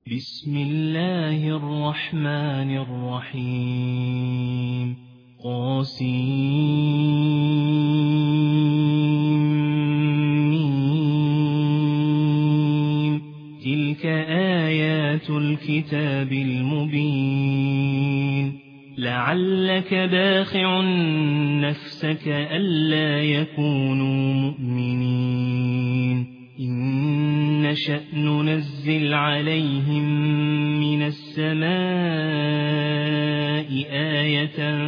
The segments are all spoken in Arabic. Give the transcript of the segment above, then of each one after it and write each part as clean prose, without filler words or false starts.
بسم الله الرحمن الرحيم قاسمين تلك آيات الكتاب المبين لعلك باخع نفسك ألا يكونوا مؤمنين إن نشأ ننزل عليهم من السماء آية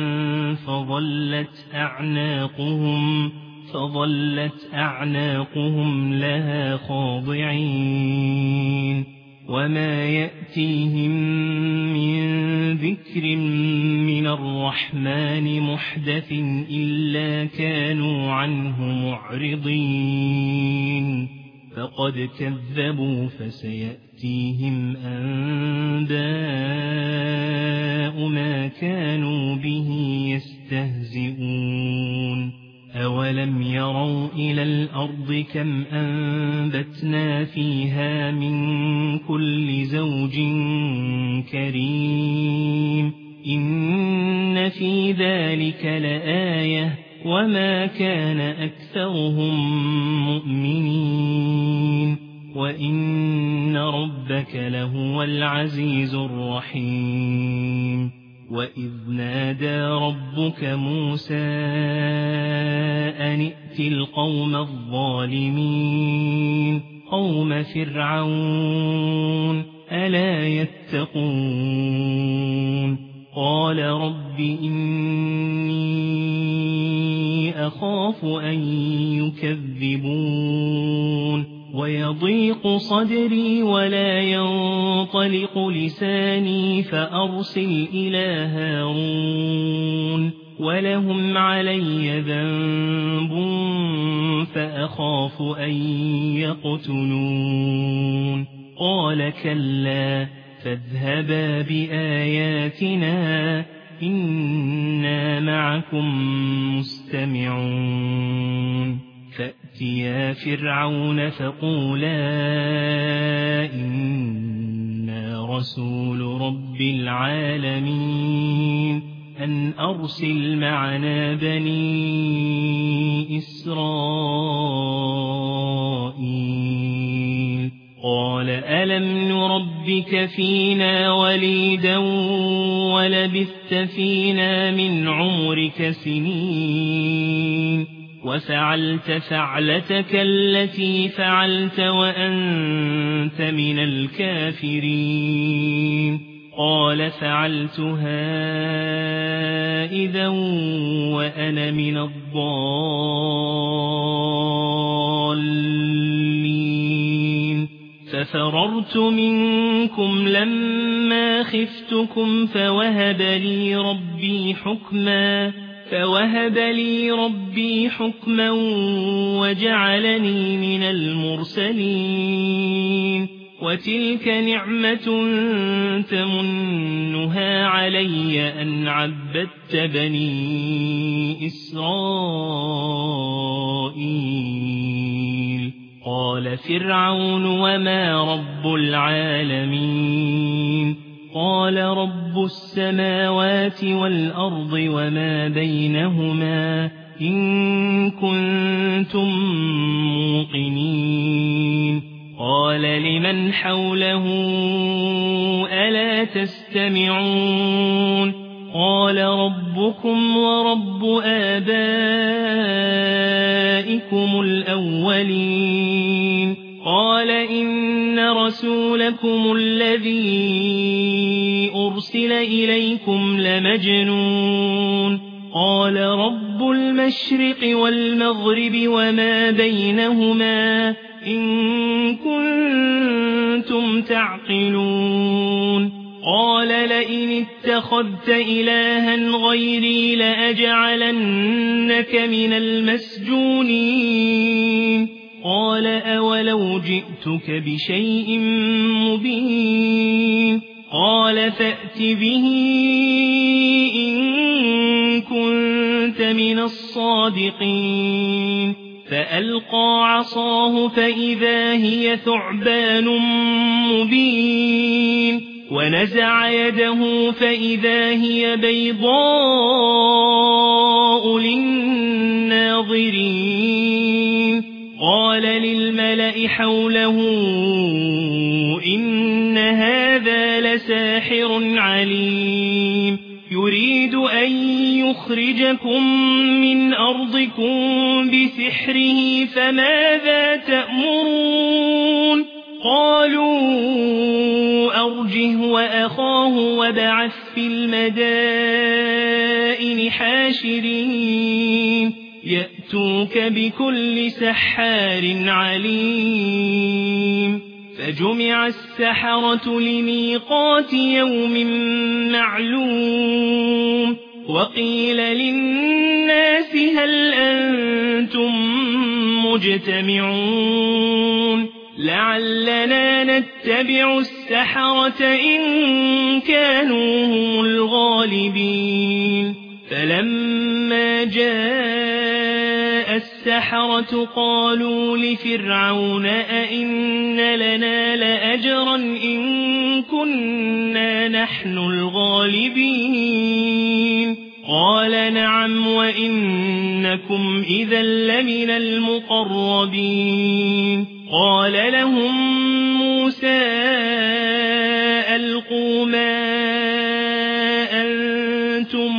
فظلت أعناقهم لها خاضعين وما يأتيهم من ذكر من الرحمن محدث إلا كانوا عنه معرضين فقد كذبوا فسيأتيهم أنباء ما كانوا به يستهزئون أولم يروا إلى الأرض كم أنبتنا فيها من كل زوج كريم إن في ذلك لآية وما كان أكثرهم مؤمنين وإن ربك لهو العزيز الرحيم وإذ نادى ربك موسى أن ائت القوم الظالمين قوم فرعون ألا يتقون قال رب إني أخاف أن يكذبون ويضيق صدري ولا ينطلق لساني فأرسل إلى هارون ولهم علي ذنب فأخاف أن يقتلون قال كلا فاذهبا بآياتنا إنا معكم مستمعون فأتيا فرعون فقولا إنا رسول رب العالمين أن أرسل معنا بني إسرائيل قال ألم نربك فينا وليدا ولبثت فينا من عمرك سنين وفعلت فعلتك التي فعلت وأنت من الكافرين قال فعلتها إذا وأنا من الضالين ففررت منكم لما خفتكم فوهب لي ربي حكما وجعلني من المرسلين وتلك نعمة تمنها علي أن عبدت بني إسرائيل قال فرعون وما رب العالمين قال رب السماوات والأرض وما بينهما إن كنتم موقنين قال لمن حوله ألا تستمعون قال ربكم ورب آبائكم الأولين قال إن رسولكم الذي أرسل إليكم لمجنون قال رب المشرق والمغرب وما بينهما إن كنتم تعقلون قال لئن اتخذت إلها غيري لأجعلنك من المسجونين قال أولو جئتك بشيء مبين قال فأت به إن كنت من الصادقين فألقى عصاه فإذا هي ثعبان مبين ونزع يده فإذا هي بيضاء للناظرين قال للملأ حوله إن هذا لساحر عليم يريد أن يخرجكم من أرضكم بسحره فماذا تأمرون قالوا أرجه وأخاه وابعث في المدائن حاشرين يأتوك بكل سحار عليم فجمع السحرة لميقات يوم معلوم وقيل للناس هل أنتم مجتمعون لعلنا نتبع السحرة إن كانوا هم الغالبين فلما جاء السحرة قالوا لفرعون أئن لنا لأجرا إن كنا نحن الغالبين قال نعم وإنكم إذا لمن المقربين قال لهم موسى ألقوا ما أنتم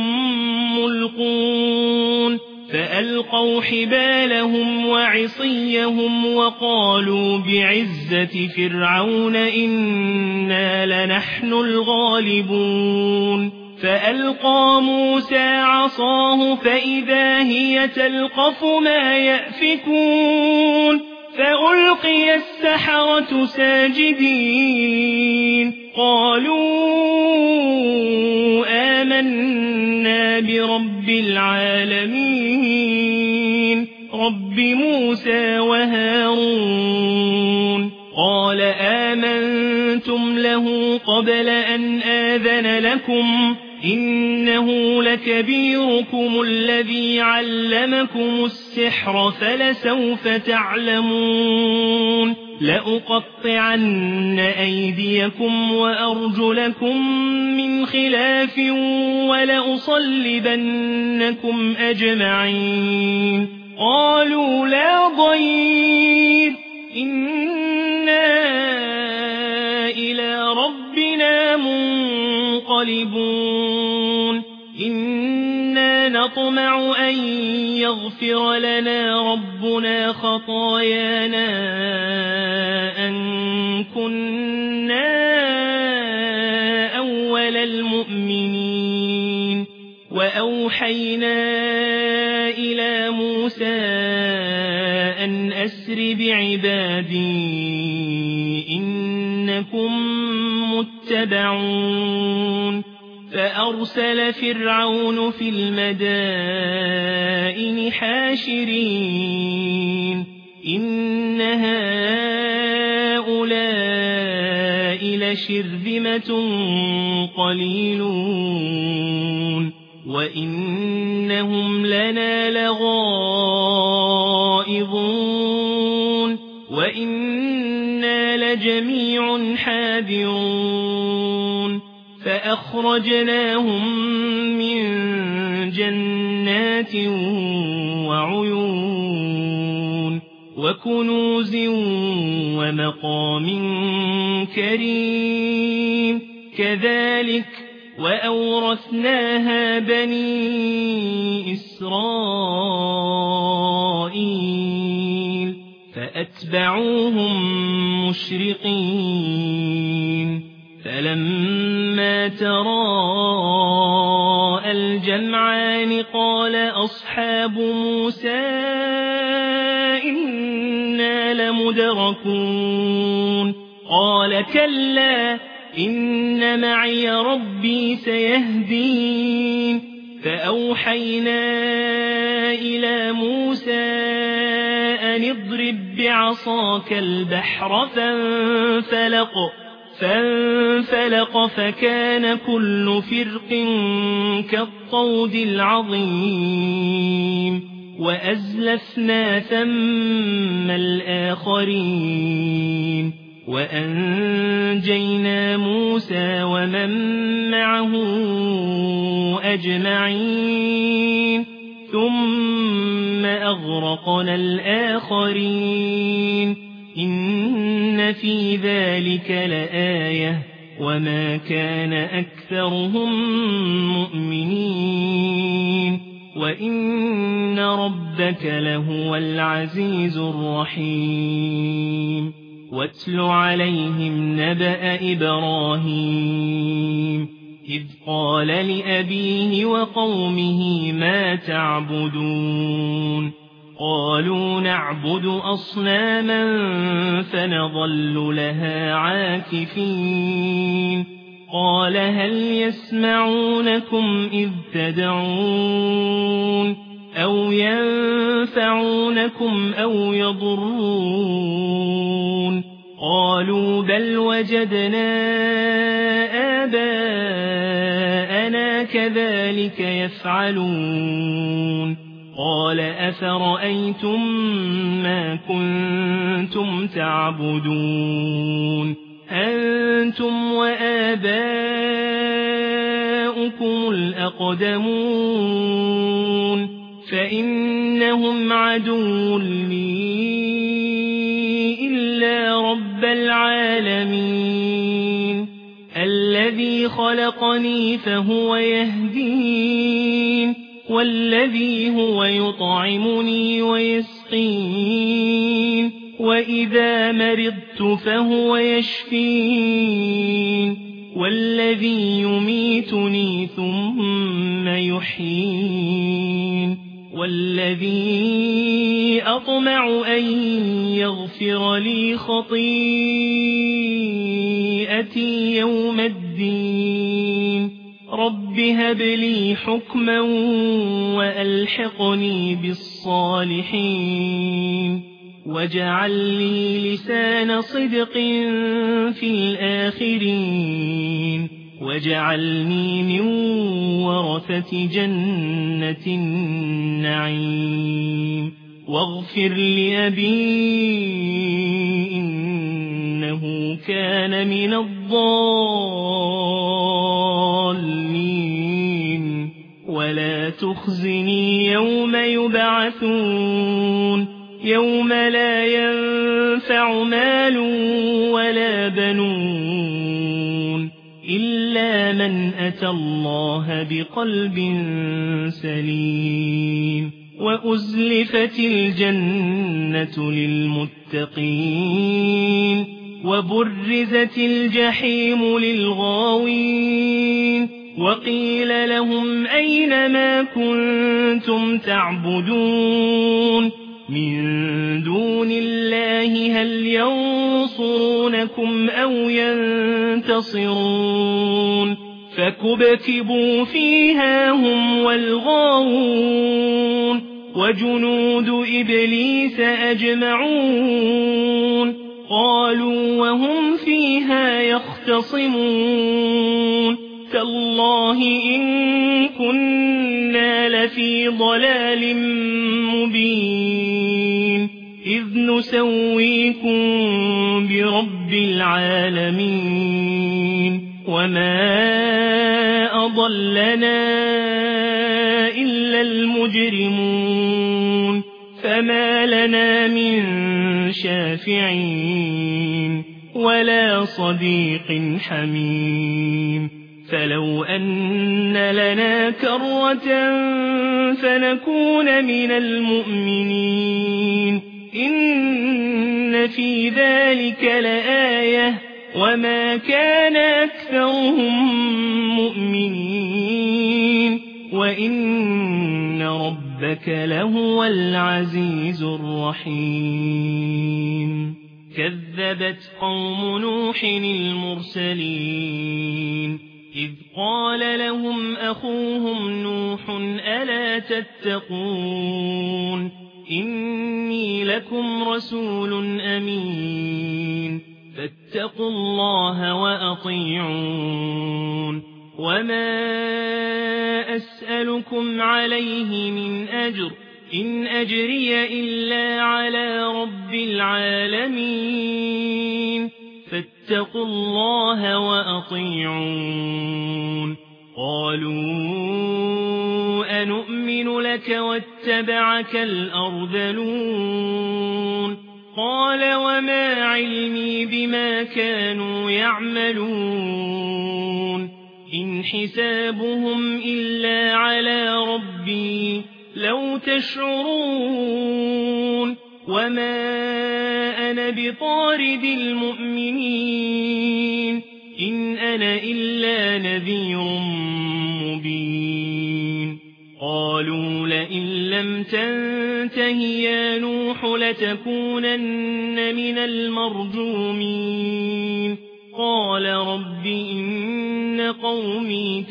ملقون فألقوا حبالهم وعصيهم وقالوا بعزة فرعون إنا لنحن الغالبون فألقى موسى عصاه فإذا هي تلقف ما يأفكون فألقي السحرة ساجدين قالوا آمنا برب العالمين رب موسى وهارون قال آمنتم له قبل أن آذن لكم إنه لكبيركم الذي علمكم السحر فلسوف تعلمون لأقطعن أيديكم وأرجلكم من خلاف ولأصلبنكم أجمعين قالوا لا ضير إنا إلى ربنا منقلبون إنا نطمع أن يغفر لنا ربنا خطايانا أن كنا أول المؤمنين وأوحينا إلى موسى أن أسر بعبادي إنكم متبعون فأرسل فرعون في المدائن حاشرين إن هؤلاء لشرذمة قليلون وإنهم لنا لغائظون وإنا لجميع حاذرون فأخرجناهم من جنات وعيون وكنوز ومقام كريم كذلك وأورثناها بني إسرائيل فأتبعوهم مشرقين فلما تراءى الجمعان قال أصحاب موسى إنا لمدركون قال كلا إن معي ربي سيهدين فأوحينا إلى موسى أن اضرب بعصاك البحر فانفلق فكان كل فرق كالطود العظيم وأزلفنا ثم الآخرين وأنجينا موسى ومن معه أجمعين ثم أغرقنا الآخرين إن في ذلك لآية وما كان أكثرهم مؤمنين وإن ربك لهو العزيز الرحيم واتل عليهم نبأ إبراهيم إذ قال لأبيه وقومه ما تعبدون قالوا نعبد أصناما فنظل لها عاكفين قال هل يسمعونكم إذ تدعون أو ينفعونكم أو يضرون قالوا بل وجدنا آباءنا كذلك يفعلون قال أفرأيتم ما كنتم تعبدون أنتم وآباؤكم الأقدمون فإنهم عدو لي إلا رب العالمين الذي خلقني فهو يهدين والذي هو يطعمني ويسقين وإذا مرضت فهو يشفين والذي يميتني ثم يحيين والذي أطمع أن يغفر لي خطيئتي يوم الدين رب هب لي حكما وألحقني بالصالحين واجعل لي لسان صدق في الآخرين واجعلني من ورثة جنة النعيم واغفر لأبي إنه كان من الضالين ولا تخزني يوم يبعثون يوم لا ينفع مال ولا بنون إلا من أتى الله بقلب سليم وأزلفت الجنة للمتقين وبرزت الجحيم للغاوين وقيل لهم أين ما كنتم تعبدون من دون الله هل ينصرونكم أو ينتصرون فكبكبوا فيها هم والغاوون وجنود إبليس أجمعون قالوا وهم فيها يختصمون تالله إن كنا لفي ضلال مبين إذ نسويكم برب العالمين وما أضلنا إلا المجرمون فما لنا من شافعين ولا صديق حميم فلو أن لنا كرة فنكون من المؤمنين إن في ذلك لآية وما كان أكثرهم مؤمنين وإن ربك لهو العزيز الرحيم كذبت قوم نوح المرسلين إذ قال لهم أخوهم نوح ألا تتقون إني لكم رسول أمين فاتقوا الله وأطيعون وما أسألكم عليه من أجر إن أجري إلا على رب العالمين فاتقوا الله وأطيعون قالوا أنؤمن لك واتبعك الأرذلون قال وما علمي بما كانوا يعملون إن حسابهم إلا على ربي لو تشعرون وما أنا بطارد المؤمنين إن أنا إلا نذير مبين قالوا لئن لم تنته يا نوح لتكونن من المرجومين قال رب إن قومي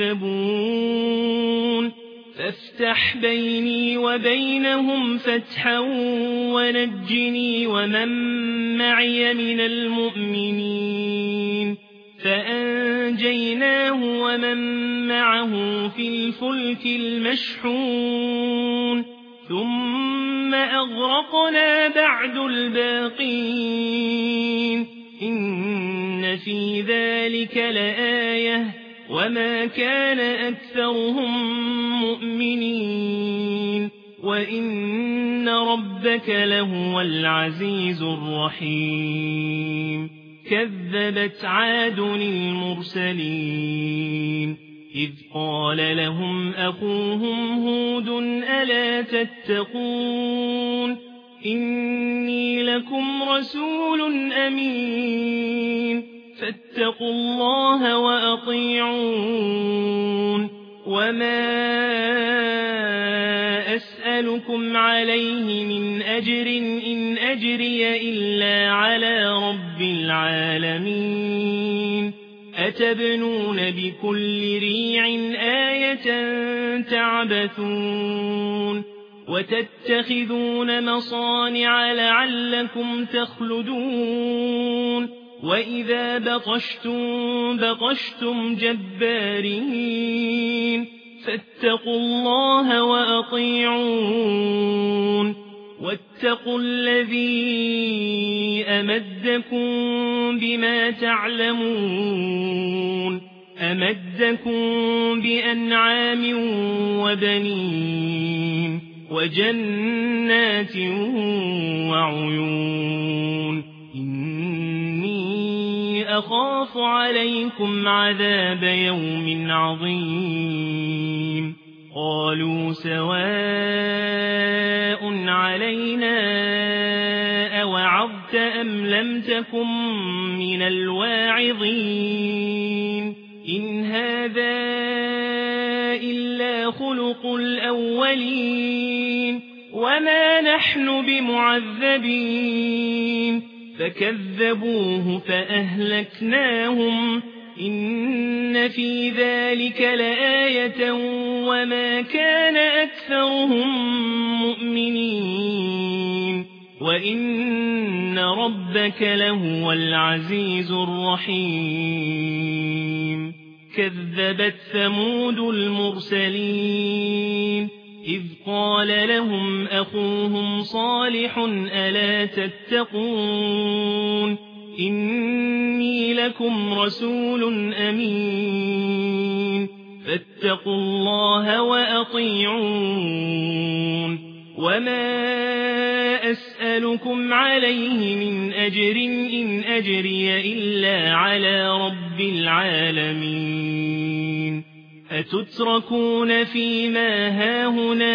كذبون فافتح بيني وبينهم فتحا ونجني ومن معي من المؤمنين فأنجيناه ومن معه في الفلك المشحون ثم أغرقنا بعد الباقين إن في ذلك لآية وما كان أكثرهم مؤمنين وإن ربك لهو العزيز الرحيم كذبت عاد المرسلين إذ قال لهم أخوهم هود ألا تتقون إني لكم رسول أمين فاتقوا الله وأطيعون وما أسألكم عليه من أجر إن أجري إلا على رب العالمين أتبنون بكل ريع آية تعبثون وتتخذون مصانع لعلكم تخلدون وإذا بطشتم جبارين فاتقوا الله وأطيعون واتقوا الذي أمدكم بما تعلمون أمدكم بأنعام وبنين وجنات وعيون إني أخاف عليكم عذاب يوم عظيم قالوا سواء علينا أوعظت أم لم تكن من الواعظين إن هذا إلا خلق الأولين وما نحن بمعذبين فكذبوه فأهلكناهم إن في ذلك لآية وما كان أكثرهم مؤمنين وإن ربك لهو العزيز الرحيم كذبت ثمود المرسلين إذ قال لهم أخوهم صالح ألا تتقون إني لكم رسول أمين فاتقوا الله وأطيعون وما أسألكم عليه من أجر إن أجري إلا على رب العالمين أتتركون فيما هاهنا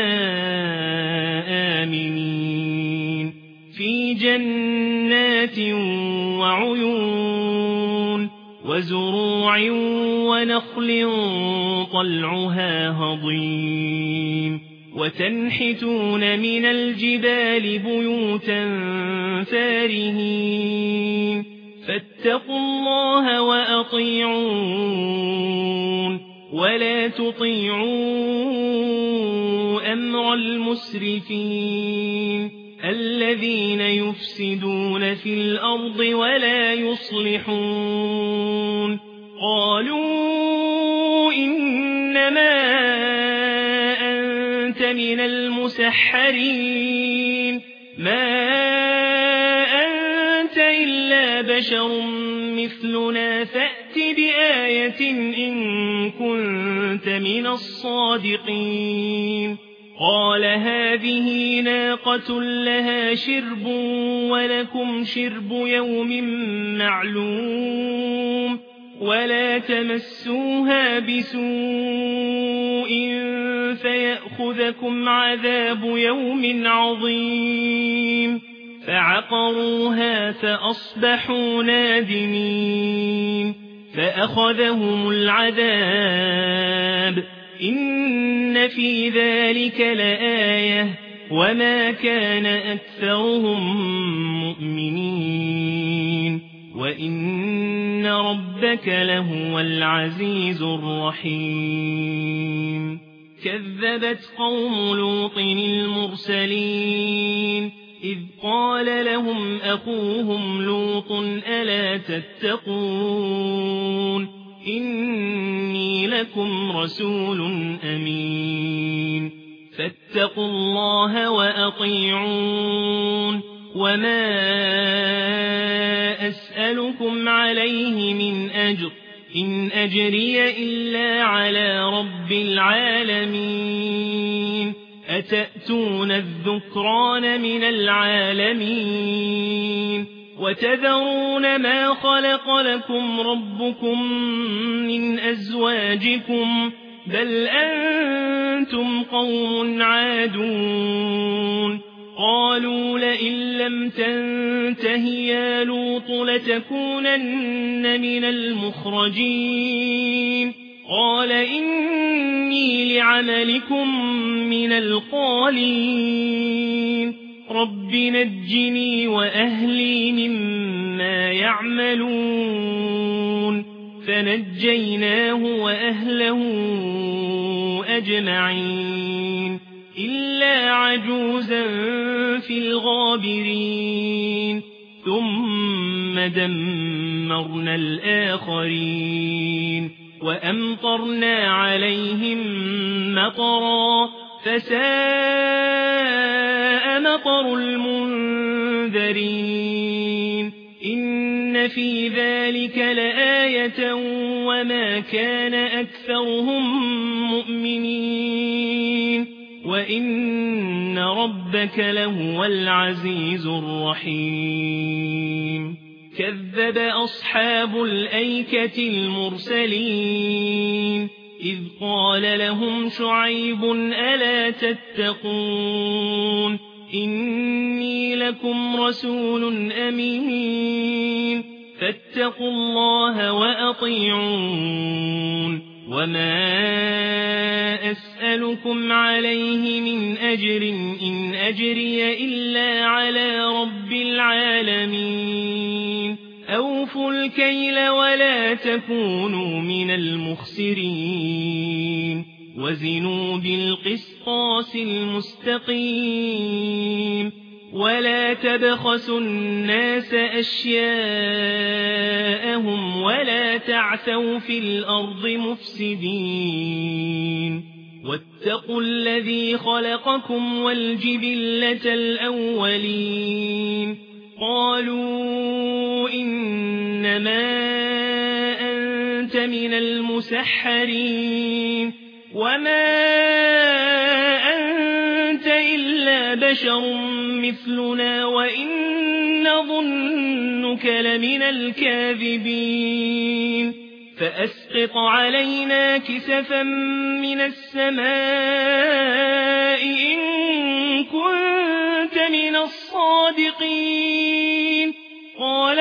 آمنين في جنات وعيون وزروع ونخل طلعها هضيم وتنحتون من الجبال بيوتا فارهين فاتقوا الله وأطيعون ولا تطيعوا أمر المسرفين الذين يفسدون في الأرض ولا يصلحون قالوا إنما أنت من المسحرين ما أنت إلا بشر مثلنا فأت بآية إن كنت من الصادقين قال هذه ناقة لها شرب ولكم شرب يوم معلوم ولا تمسوها بسوء فيأخذكم عذاب يوم عظيم فعقروها فأصبحوا نادمين فأخذهم العذاب إن في ذلك لآية وما كان أكثرهم مؤمنين وإن ربك لهو العزيز الرحيم كذبت قوم لوط المرسلين إذ قال لهم أخوهم لوط ألا تتقون إني لكم رسول أمين فاتقوا الله وأطيعون وما أسألكم عليه من أجر إن أجري إلا على رب العالمين أتأتون الذكران من العالمين وتذرون ما خلق لكم ربكم من أزواجكم بل أنتم قوم عادون قالوا لئن لم تنته يا لوط لتكونن من المخرجين قال إني لعملكم من القالين رب نجني وأهلي مما يعملون فنجيناه وأهله أجمعين إلا عجوزا في الغابرين ثم دمرنا الآخرين وأمطرنا عليهم مطرا فساء مطر المنذرين إن في ذلك لآية وما كان أكثرهم مؤمنين وإن ربك لهو العزيز الرحيم كذب أصحاب الأيكة المرسلين إذ قال لهم شعيب ألا تتقون إني لكم رسول أمين فاتقوا الله وأطيعون وما أسألكم عليه من أجر إن أجري إلا على رب العالمين أوفوا الكيل ولا تكونوا من المخسرين وزنوا بالقسطاس المستقيم ولا تبخسوا الناس أشياءهم ولا تعثوا في الأرض مفسدين واتقوا الذي خلقكم والجبلة الأولين قالوا إنما أنت من المسحرين وما أنت إلا بشر مثلنا وإن نظنك لمن الكاذبين فأسقط علينا كسفا من السماء إن كنت من الصادقين قال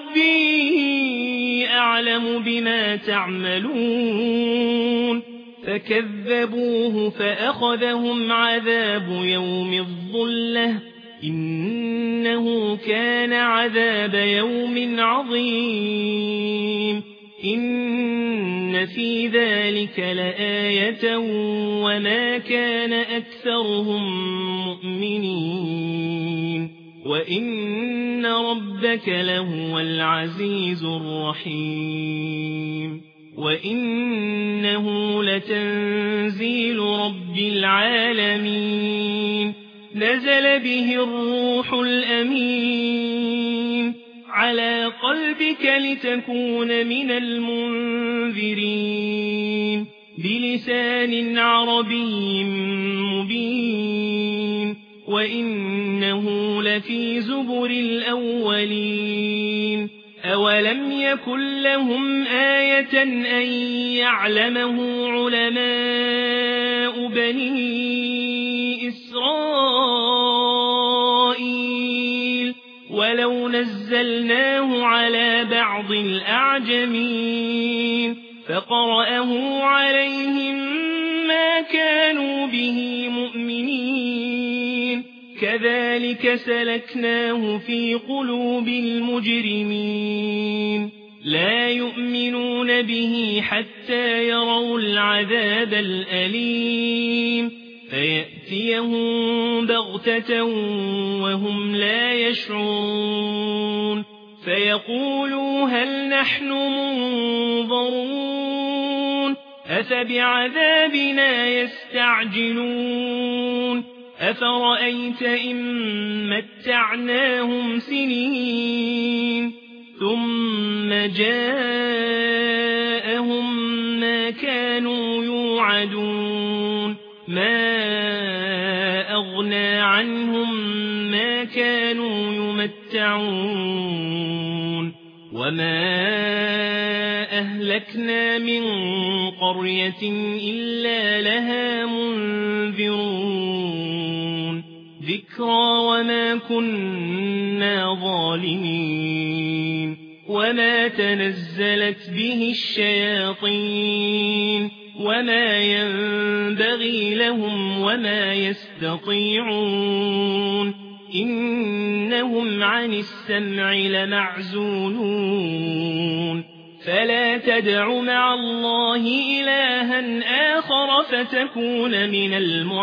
ربي أعلم بما تعملون فكذبوه فأخذهم عذاب يوم الظلة إنه كان عذاب يوم عظيم إن في ذلك لآية وما كان أكثرهم مؤمنين وإن ربك لهو العزيز الرحيم وإنه لتنزيل رب العالمين نزل به الروح الأمين على قلبك لتكون من المنذرين بلسان عربي مبين وإنه لفي زبر الأولين أولم يكن لهم آية أن يعلمه علماء بني إسرائيل ولو نزلناه على بعض الأعجمين فقرأه عليهم ما كانوا به مؤمنين كذلك سلكناه في قلوب المجرمين لا يؤمنون به حتى يروا العذاب الأليم فيأتيهم بغتة وهم لا يشعرون فيقولوا هل نحن منظرون أفبعذابنا يستعجلون أفرأيت إن متعناهم سنين ثم جاءهم ما كانوا يوعدون ما أغنى عنهم ما كانوا يمتعون وما أهلكنا من قرية إلا لها منذرون ذكرى وما كنا ظالمين وما تنزلت به الشياطين وما ينبغي لهم وما يستطيعون إنهم عن السمع لمعزولون فلا تدع مع الله إلها آخر فتكون من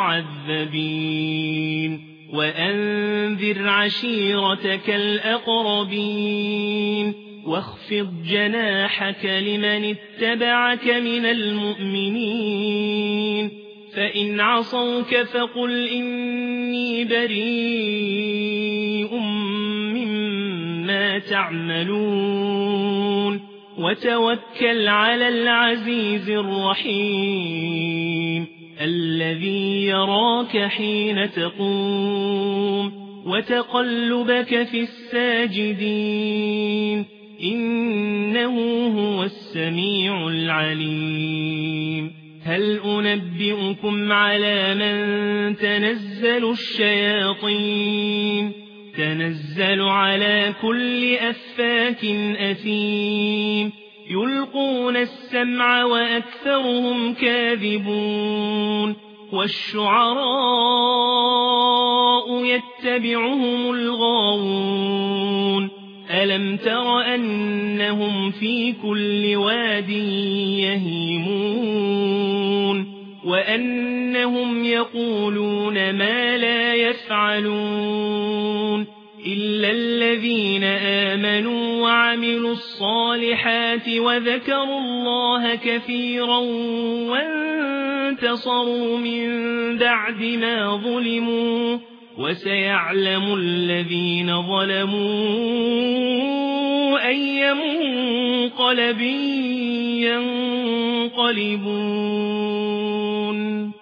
المعذبين وأنذر عشيرتك الأقربين واخفض جناحك لمن اتبعك من المؤمنين فإن عصوك فقل إني بريء مما تعملون وتوكل على العزيز الرحيم الذي يراك حين تقوم وتقلبك في الساجدين إنه هو السميع العليم هل أنبئكم على من تنزل الشياطين تنزل على كل أفاك أثيم يلقون السمع وأكثرهم كاذبون والشعراء يتبعهم الغاوون ألم تر أنهم في كل واد يهيمون وأنهم يقولون ما لا يفعلون إلا الذين آمنوا وعملوا الصالحات وذكروا الله كثيرا وانتصروا من بعد ما ظلموا وسيعلم الذين ظلموا أي منقلب ينقلبون